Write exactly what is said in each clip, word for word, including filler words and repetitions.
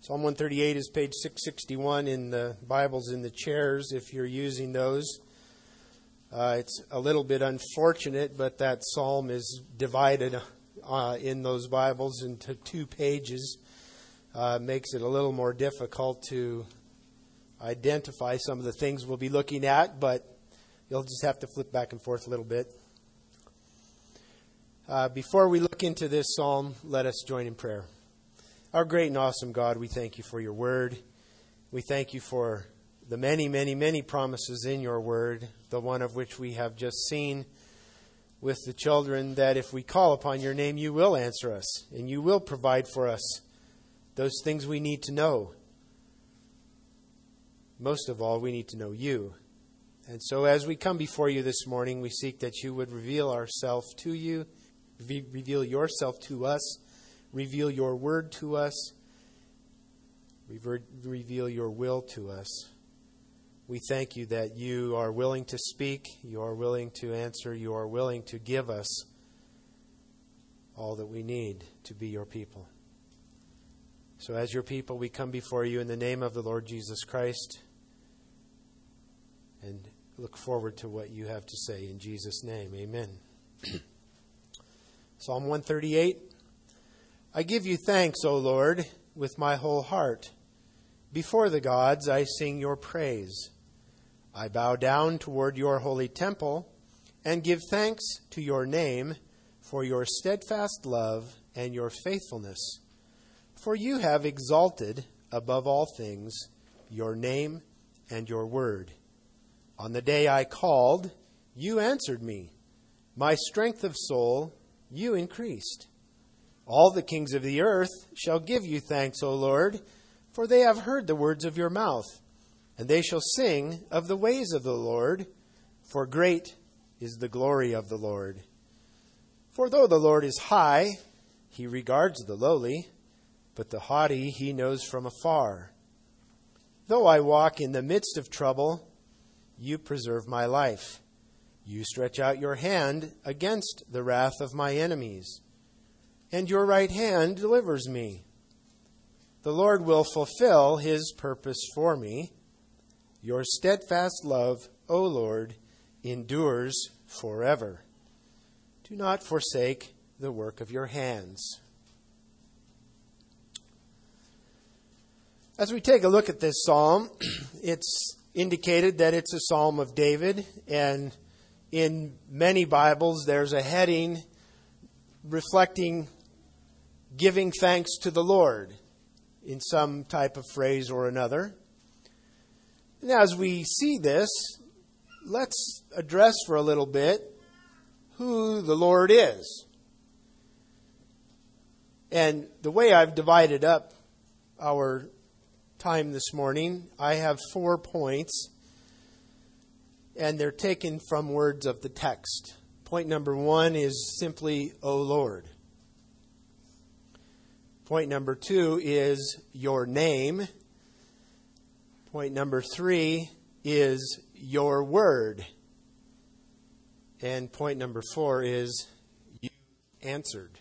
Psalm one thirty-eight is page six sixty-one in the Bibles in the chairs, if you're using those. Uh, it's a little bit unfortunate, but that psalm is divided uh, in those Bibles into two pages. Uh, makes it a little more difficult to identify some of the things we'll be looking at, but you'll just have to flip back and forth a little bit. Uh, before we look into this psalm, let us join in prayer. Our great and awesome God, we thank you for your word. We thank you for the many, many, many promises in your word, the one of which we have just seen with the children, that if we call upon your name, you will answer us and you will provide for us those things we need to know. Most of all, we need to know you. And so as we come before you this morning, we seek that you would reveal ourselves to you, reveal yourself to us, reveal your word to us, reveal your will to us. We thank you that you are willing to speak, you are willing to answer, you are willing to give us all that we need to be your people. So as your people, we come before you in the name of the Lord Jesus Christ and look forward to what you have to say in Jesus' name. Amen. Psalm one thirty-eight. I give you thanks, O Lord, with my whole heart. Before the gods I sing your praise. I bow down toward your holy temple and give thanks to your name for your steadfast love and your faithfulness. For you have exalted above all things your name and your word. On the day I called, you answered me. My strength of soul you increased. All the kings of the earth shall give you thanks, O Lord, for they have heard the words of your mouth, and they shall sing of the ways of the Lord, for great is the glory of the Lord. For though the Lord is high, he regards the lowly, but the haughty he knows from afar. Though I walk in the midst of trouble, you preserve my life. You stretch out your hand against the wrath of my enemies, and your right hand delivers me. The Lord will fulfill his purpose for me. Your steadfast love, O Lord, endures forever. Do not forsake the work of your hands. As we take a look at this psalm, it's indicated that it's a psalm of David, and in many Bibles there's a heading reflecting giving thanks to the Lord in some type of phrase or another. And as we see this, let's address for a little bit who the Lord is. And the way I've divided up our time this morning, I have four points, and they're taken from words of the text. Point number one is simply, O Lord. Point number two is your name. Point number three is your word. And point number four is you answered.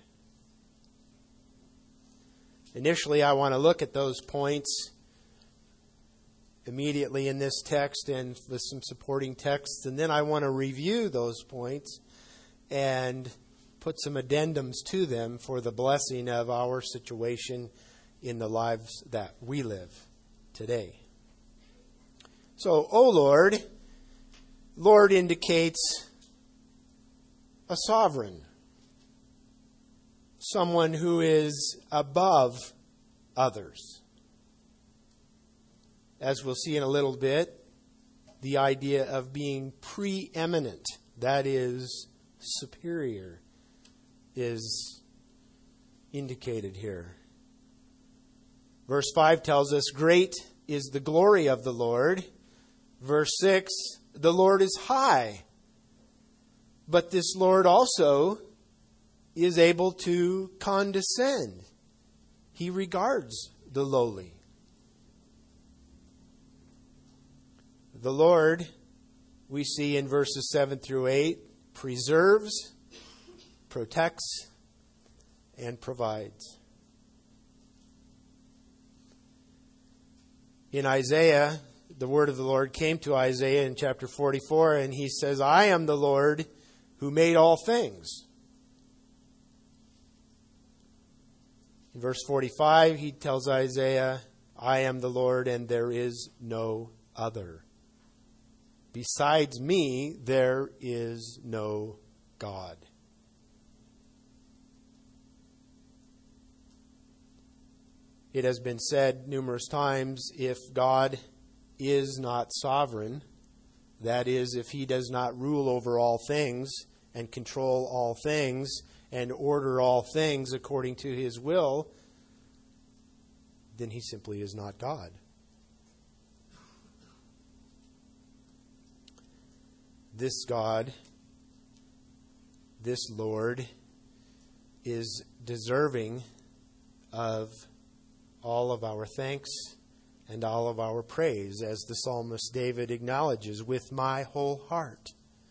Initially, I want to look at those points immediately in this text and with some supporting texts, and then I want to review those points and put some addendums to them for the blessing of our situation in the lives that we live today. So, O Lord, Lord indicates a sovereign, someone who is above others. As we'll see in a little bit, the idea of being preeminent, that is, superior, is indicated here. Verse five tells us, great is the glory of the Lord. Verse six, the Lord is high. But this Lord also is able to condescend. He regards the lowly. The Lord, we see in verses seven through eight, preserves, protects, and provides. In Isaiah, the word of the Lord came to Isaiah in chapter forty-four, and he says, I am the Lord who made all things. In verse forty-five, he tells Isaiah, I am the Lord, and there is no other. Besides me, there is no God. It has been said numerous times, if God is not sovereign, that is, if he does not rule over all things and control all things and order all things according to his will, then he simply is not God. This God, this Lord, is deserving of all of our thanks and all of our praise, as the psalmist David acknowledges, with my whole heart.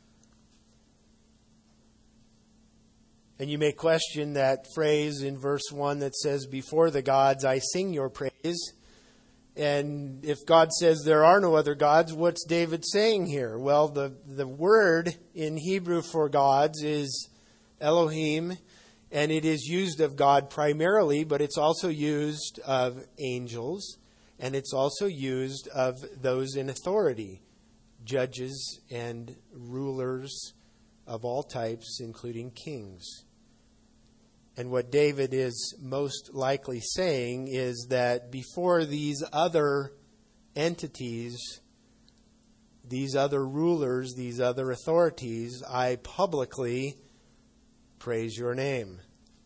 And you may question that phrase in verse one that says, before the gods I sing your praise. And if God says there are no other gods, what's David saying here? Well, the, the word in Hebrew for gods is Elohim, and it is used of God primarily, but it's also used of angels, and it's also used of those in authority, judges and rulers of all types, including kings. And what David is most likely saying is that before these other entities, these other rulers, these other authorities, I publicly praise your name.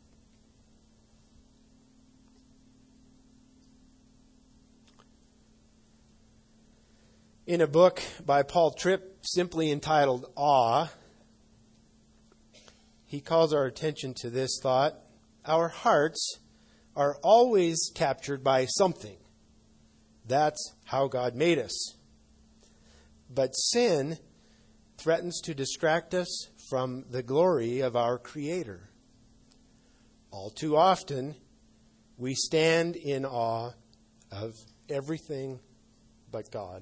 In a book by Paul Tripp simply entitled Awe, he calls our attention to this thought: our hearts are always captured by something. That's how God made us. But sin threatens to distract us from the glory of our Creator. All too often, we stand in awe of everything but God.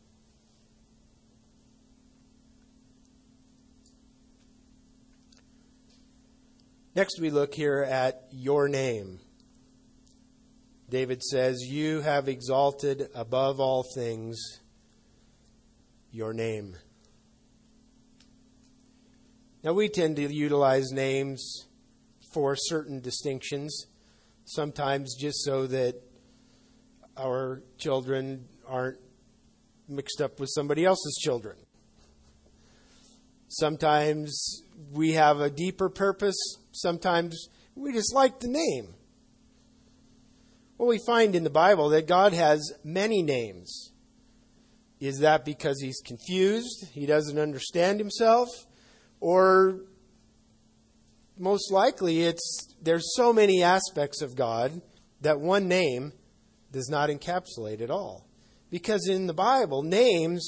Next, we look here at your name. David says, you have exalted above all things your name. Now, we tend to utilize names for certain distinctions, sometimes just so that our children aren't mixed up with somebody else's children. Sometimes we have a deeper purpose. Sometimes we just like the name. Well, we find in the Bible that God has many names. Is that because he's confused? He doesn't understand himself? Or most likely it's there's so many aspects of God that one name does not encapsulate it all. Because in the Bible, names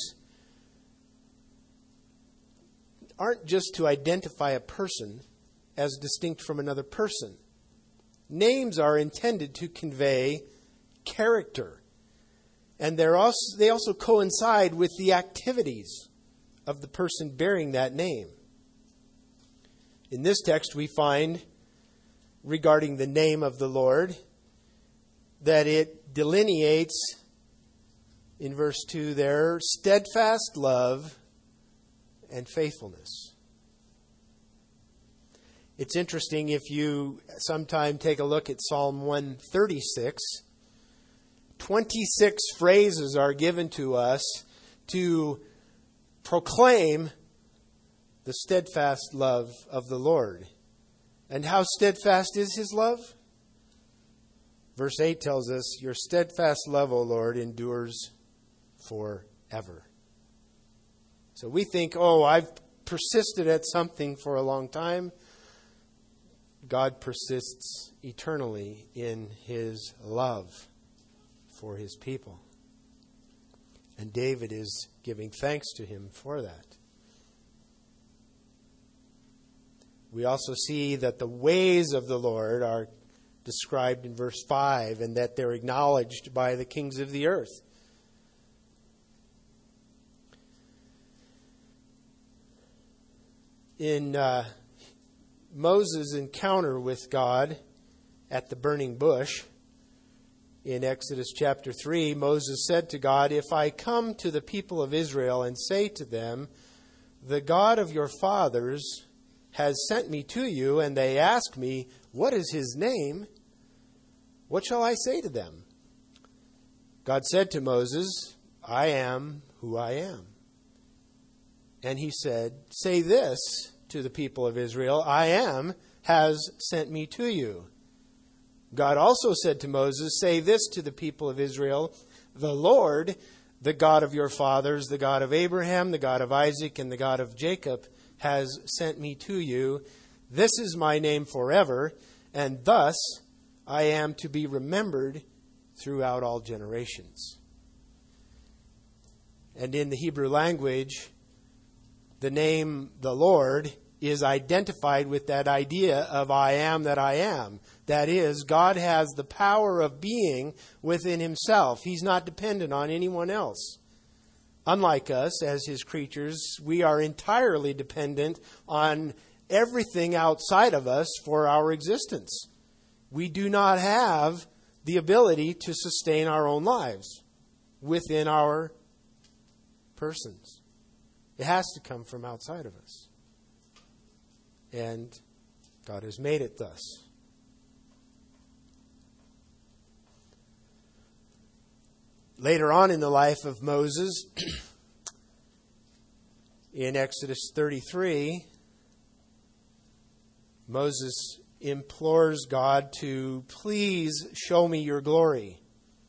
aren't just to identify a person as distinct from another person. Names are intended to convey character. And they're also, they also coincide with the activities of the person bearing that name. In this text, we find, regarding the name of the Lord, that it delineates, in verse two there, steadfast love and faithfulness. It's interesting if you sometime take a look at Psalm one thirty-six. twenty-six phrases are given to us to proclaim the steadfast love of the Lord. And how steadfast is his love? Verse eight tells us, your steadfast love, O Lord, endures forever. So we think, oh, I've persisted at something for a long time. God persists eternally in his love for his people. And David is giving thanks to him for that. We also see that the ways of the Lord are described in verse five, and that they're acknowledged by the kings of the earth. In uh, Moses' encounter with God at the burning bush, in Exodus chapter three, Moses said to God, "If I come to the people of Israel and say to them, 'The God of your fathers has sent me to you,' and they ask me, 'What is his name?' what shall I say to them?" God said to Moses, "I am who I am." And he said, "Say this to the people of Israel, 'I am has sent me to you.'" God also said to Moses, "Say this to the people of Israel, 'The Lord, the God of your fathers, the God of Abraham, the God of Isaac, and the God of Jacob, has sent me to you. This is my name forever, and thus I am to be remembered throughout all generations." And in the Hebrew language, the name the Lord is identified with that idea of I am that I am. That is, God has the power of being within himself. He's not dependent on anyone else. Unlike us, as his creatures, we are entirely dependent on everything outside of us for our existence. We do not have the ability to sustain our own lives within our persons. It has to come from outside of us. And God has made it thus. Later on in the life of Moses, in Exodus thirty-three, Moses implores God to please show me your glory.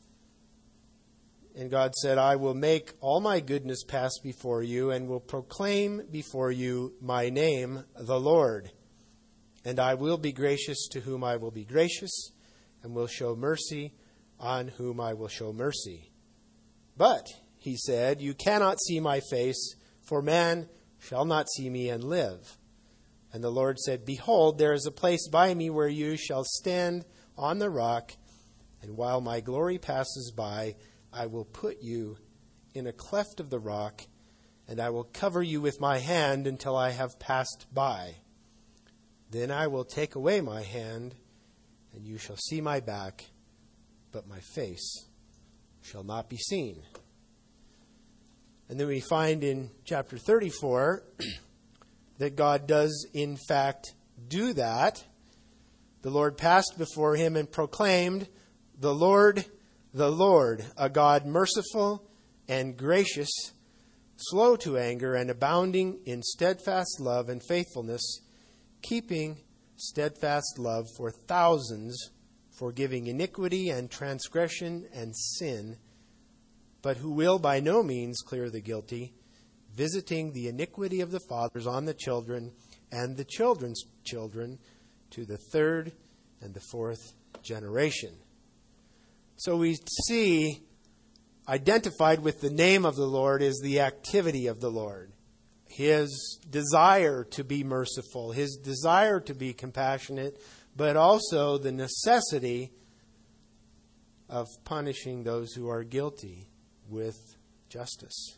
And God said, "I will make all my goodness pass before you and will proclaim before you my name, the Lord. And I will be gracious to whom I will be gracious, and will show mercy on whom I will show mercy. But," he said, "you cannot see my face, for man shall not see me and live." And the Lord said, "Behold, there is a place by me where you shall stand on the rock, and while my glory passes by, I will put you in a cleft of the rock, and I will cover you with my hand until I have passed by. Then I will take away my hand, and you shall see my back, but my face shall not be seen." And then we find in chapter thirty-four that God does in fact do that. The Lord passed before him and proclaimed, "The Lord, the Lord, a God merciful and gracious, slow to anger and abounding in steadfast love and faithfulness, keeping steadfast love for thousands, forgiving iniquity and transgression and sin, but who will by no means clear the guilty, visiting the iniquity of the fathers on the children and the children's children to the third and the fourth generation." So we see identified with the name of the Lord is the activity of the Lord. His desire to be merciful, his desire to be compassionate, but also the necessity of punishing those who are guilty with justice.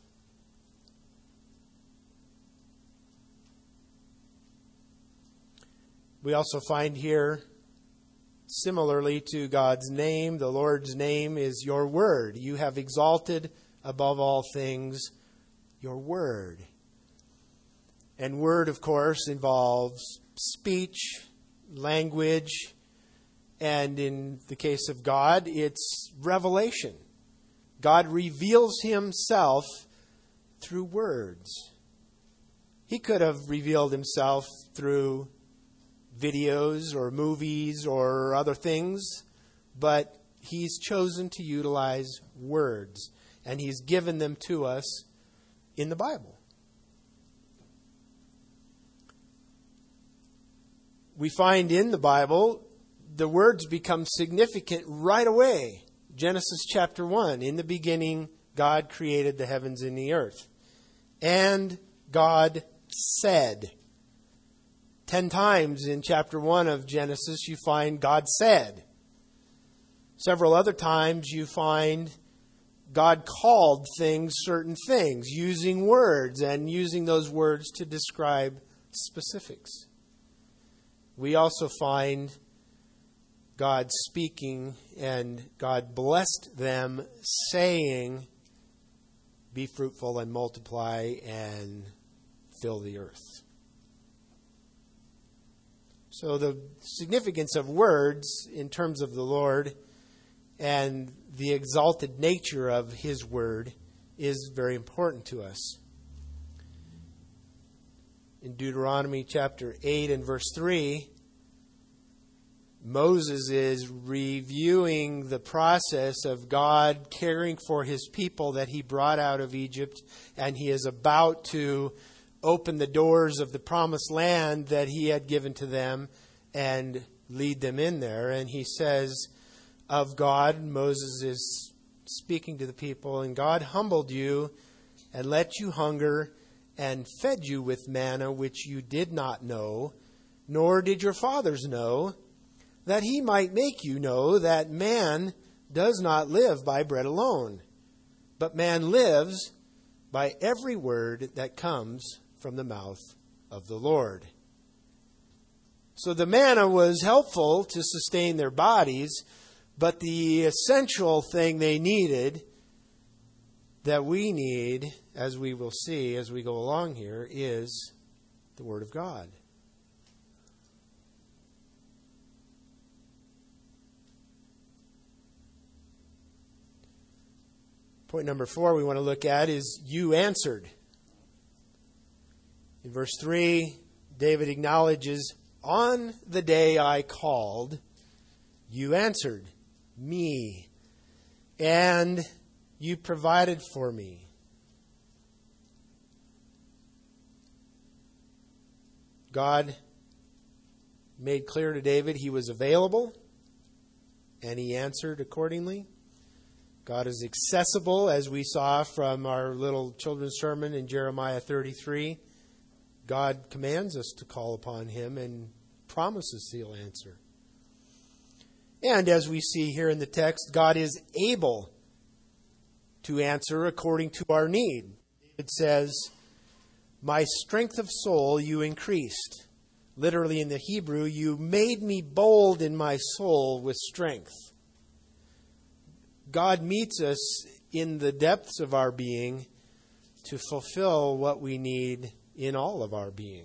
We also find here, similarly to God's name, the Lord's name is your word. You have exalted above all things your word. And word, of course, involves speech, language, and in the case of God, it's revelation. God reveals himself through words. He could have revealed himself through videos or movies or other things, but he's chosen to utilize words, and he's given them to us in the Bible. We find in the Bible the words become significant right away. Genesis chapter one, in the beginning God created the heavens and the earth. And God said. Ten times in chapter one of Genesis you find God said. Several other times you find God called things certain things, using words and using those words to describe specifics. We also find God speaking, and God blessed them, saying, "Be fruitful and multiply and fill the earth." So the significance of words in terms of the Lord and the exalted nature of His word is very important to us. In Deuteronomy chapter eight and verse three, Moses is reviewing the process of God caring for His people that He brought out of Egypt, and he is about to open the doors of the promised land that He had given to them and lead them in there. And he says of God, Moses is speaking to the people, "And God humbled you and let you hunger and fed you with manna which you did not know, nor did your fathers know, that He might make you know that man does not live by bread alone, but man lives by every word that comes from the mouth of the Lord." So the manna was helpful to sustain their bodies, but the essential thing they needed, that we need, as we will see as we go along here, is the Word of God. Point number four we want to look at is "you answered." In verse three, David acknowledges, "On the day I called, you answered me, and you provided for me." God made clear to David He was available, and he answered accordingly. God is accessible, as we saw from our little children's sermon in Jeremiah thirty-three. God commands us to call upon Him and promises He'll answer. And as we see here in the text, God is able to answer according to our need. It says, "My strength of soul you increased." Literally in the Hebrew, "You made me bold in my soul with strength." God meets us in the depths of our being to fulfill what we need in all of our being.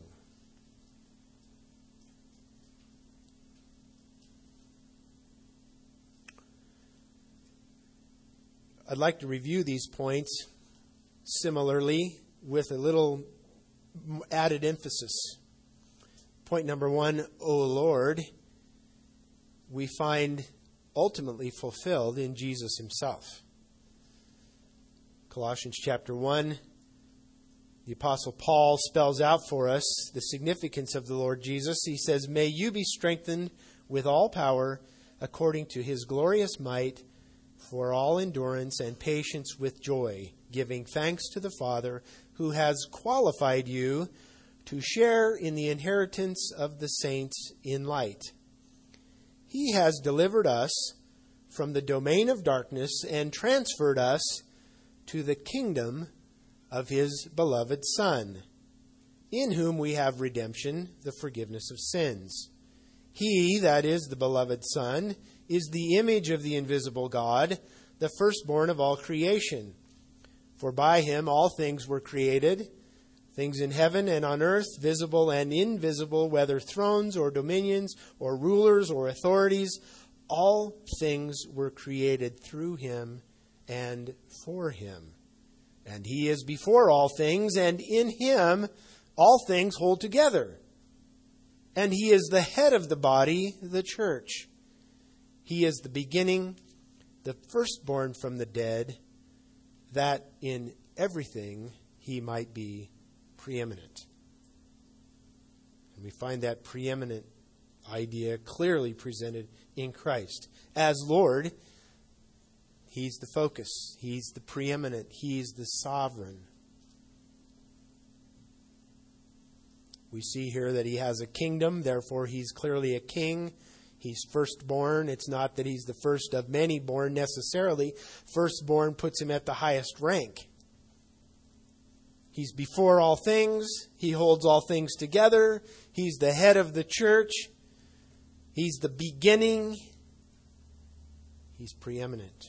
I'd like to review these points similarly with a little added emphasis. Point number one, O Lord, we find ultimately fulfilled in Jesus Himself. Colossians chapter one, the Apostle Paul spells out for us the significance of the Lord Jesus. He says, "May you be strengthened with all power according to His glorious might, for all endurance and patience with joy, giving thanks to the Father who has qualified you to share in the inheritance of the saints in light. He has delivered us from the domain of darkness and transferred us to the kingdom of His beloved Son, in whom we have redemption, the forgiveness of sins. He, that is the beloved Son, is the image of the invisible God, the firstborn of all creation. For by Him all things were created, things in heaven and on earth, visible and invisible, whether thrones or dominions or rulers or authorities. All things were created through Him and for Him. And He is before all things, and in Him all things hold together. And He is the head of the body, the church. He is the beginning, the firstborn from the dead, that in everything He might be preeminent. And we find that preeminent idea clearly presented in Christ. As Lord, He's the focus. He's the preeminent. He's the sovereign. We see here that He has a kingdom, therefore He's clearly a king. He's firstborn. It's not that He's the first of many born necessarily. Firstborn puts Him at the highest rank. He's before all things. He holds all things together. He's the head of the church. He's the beginning. He's preeminent.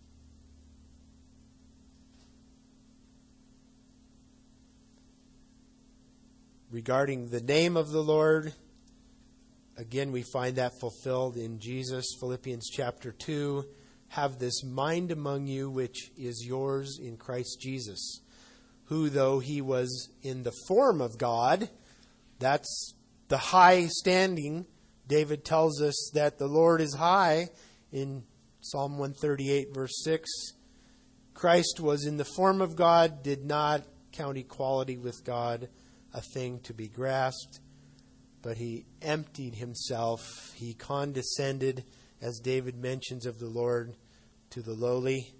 Regarding the name of the Lord, again, we find that fulfilled in Jesus. Philippians chapter two, have this mind among you which is yours in Christ Jesus, who though he was in the form of God, that's the high standing. David tells us that the Lord is high in Psalm one thirty-eight verse six. Christ was in the form of God, did not count equality with God a thing to be grasped, but he emptied himself. He condescended, as David mentions of the Lord, to the lowly.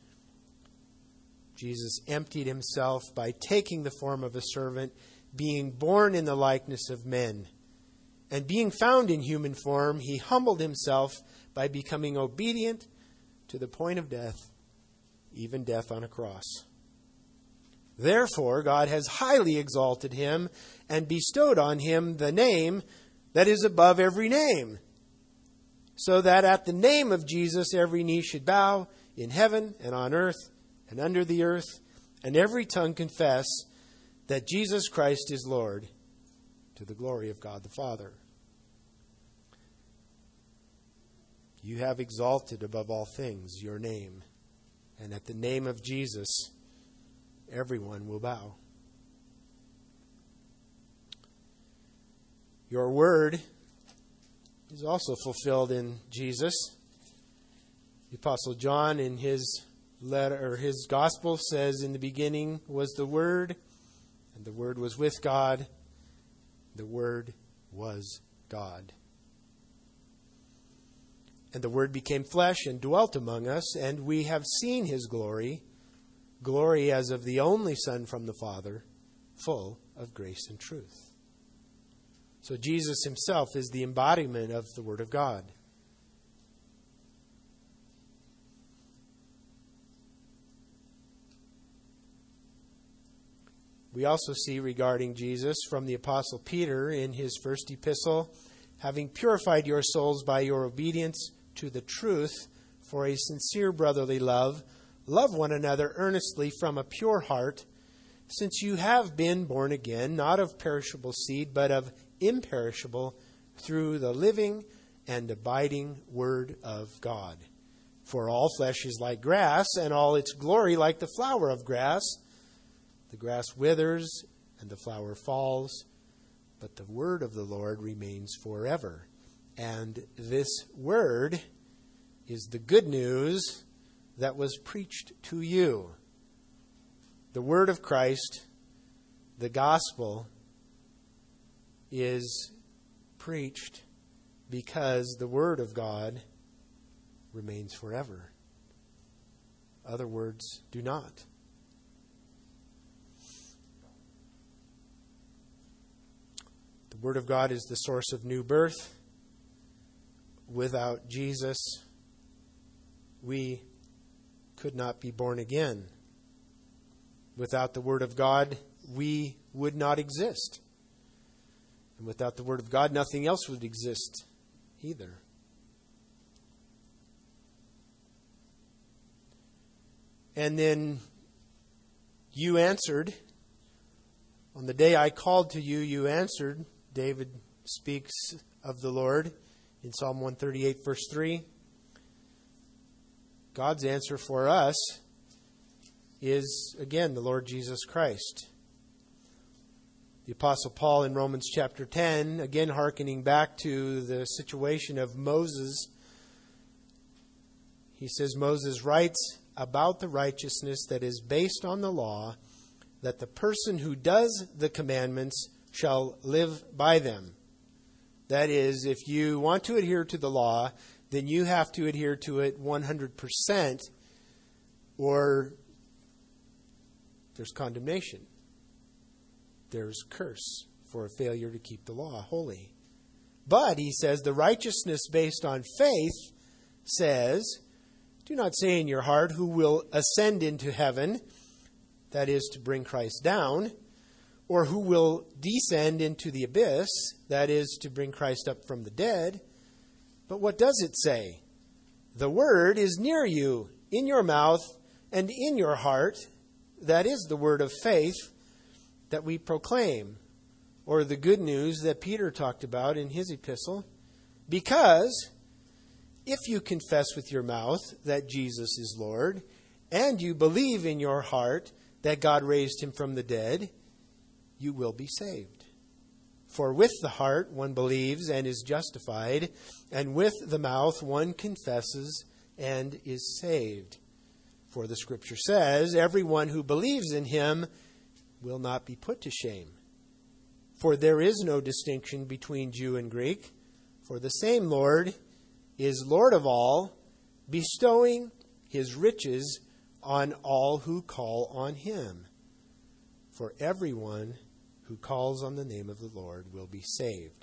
Jesus emptied himself by taking the form of a servant, being born in the likeness of men. And being found in human form, he humbled himself by becoming obedient to the point of death, even death on a cross. Therefore, God has highly exalted him and bestowed on him the name that is above every name, so that at the name of Jesus every knee should bow in heaven and on earth and under the earth, and every tongue confess that Jesus Christ is Lord, to the glory of God the Father. You have exalted above all things your name, and at the name of Jesus everyone will bow. Your word is also fulfilled in Jesus. The Apostle John in his letter or his gospel says, in the beginning was the Word, and the Word was with God. The Word was God. And the Word became flesh and dwelt among us, and we have seen his glory, glory as of the only Son from the Father, full of grace and truth. So Jesus himself is the embodiment of the Word of God. We also see regarding Jesus from the Apostle Peter in his first epistle, having purified your souls by your obedience to the truth for a sincere brotherly love, love one another earnestly from a pure heart, since you have been born again, not of perishable seed, but of imperishable, through the living and abiding Word of God. For all flesh is like grass, and all its glory like the flower of grass. The grass withers, and the flower falls, but the word of the Lord remains forever. And this word is the good news that was preached to you. The word of Christ, the gospel, is preached because the word of God remains forever. Other words do not. The word of God is the source of new birth. Without Jesus, we could not be born again. Without the word of God, we would not exist. And without the word of God, nothing else would exist either. And then you answered. On the day I called to you, you answered. David speaks of the Lord in Psalm one thirty-eight, verse three. God's answer for us is, again, the Lord Jesus Christ. The Apostle Paul in Romans chapter ten, again hearkening back to the situation of Moses, he says, Moses writes about the righteousness that is based on the law, that the person who does the commandments shall live by them. That is, if you want to adhere to the law, then you have to adhere to it one hundred percent, or there's condemnation. There's curse for a failure to keep the law holy. But, he says, the righteousness based on faith says, do not say in your heart, who will ascend into heaven, that is to bring Christ down, or who will descend into the abyss, that is to bring Christ up from the dead. But what does it say? The word is near you, in your mouth and in your heart. That is the word of faith that we proclaim, or the good news that Peter talked about in his epistle. Because if you confess with your mouth that Jesus is Lord, and you believe in your heart that God raised him from the dead, you will be saved. For with the heart one believes and is justified, and with the mouth one confesses and is saved. For the Scripture says, everyone who believes in him will not be put to shame. For there is no distinction between Jew and Greek, for the same Lord is Lord of all, bestowing his riches on all who call on him. For everyone who calls on the name of the Lord will be saved.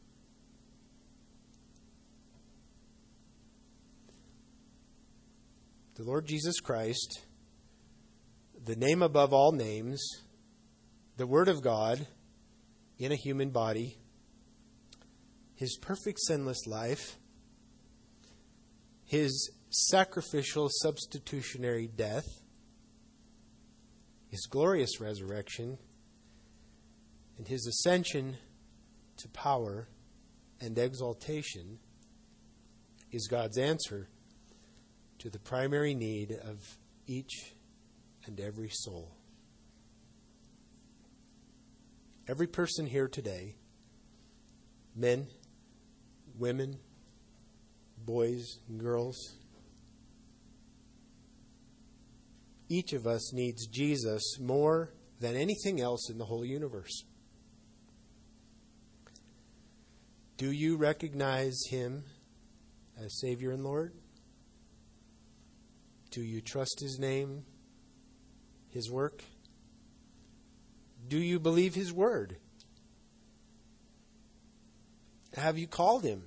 The Lord Jesus Christ, the name above all names, the Word of God in a human body, his perfect sinless life, his sacrificial substitutionary death, his glorious resurrection, and his ascension to power and exaltation is God's answer to the primary need of each and every soul. Every person here today, men, women, boys and girls, each of us needs Jesus more than anything else in the whole universe. Do you recognize him as Savior and Lord? Do you trust his name, his work? Do you believe his word? Have you called him?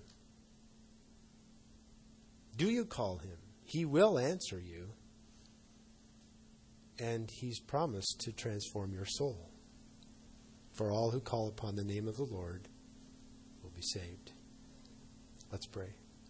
Do you call him? He will answer you. And he's promised to transform your soul. For all who call upon the name of the Lord will be saved. Let's pray.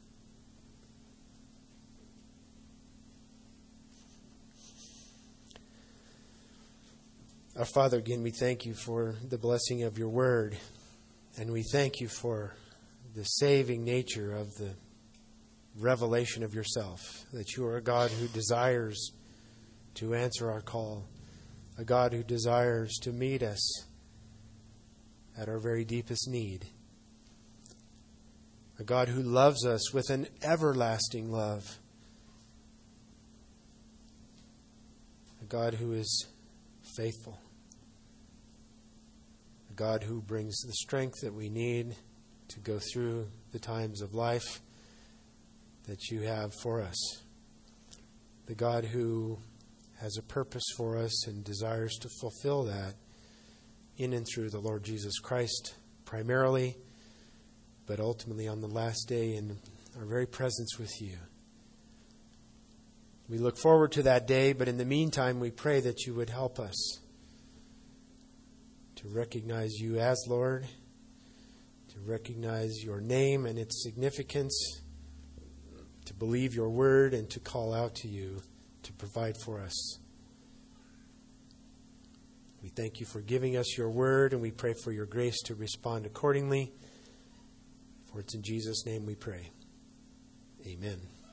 Our Father, again, we thank you for the blessing of your word. And we thank you for the saving nature of the revelation of yourself. That you are a God who desires to answer our call. A God who desires to meet us at our very deepest need. A God who loves us with an everlasting love. A God who is faithful. A God who brings the strength that we need to go through the times of life that you have for us. The God who has a purpose for us and desires to fulfill that in and through the Lord Jesus Christ primarily, but ultimately on the last day in our very presence with you. We look forward to that day, but in the meantime, we pray that you would help us to recognize you as Lord, to recognize your name and its significance, to believe your word, and to call out to you to provide for us. We thank you for giving us your word, and we pray for your grace to respond accordingly. For it's in Jesus' name we pray. Amen.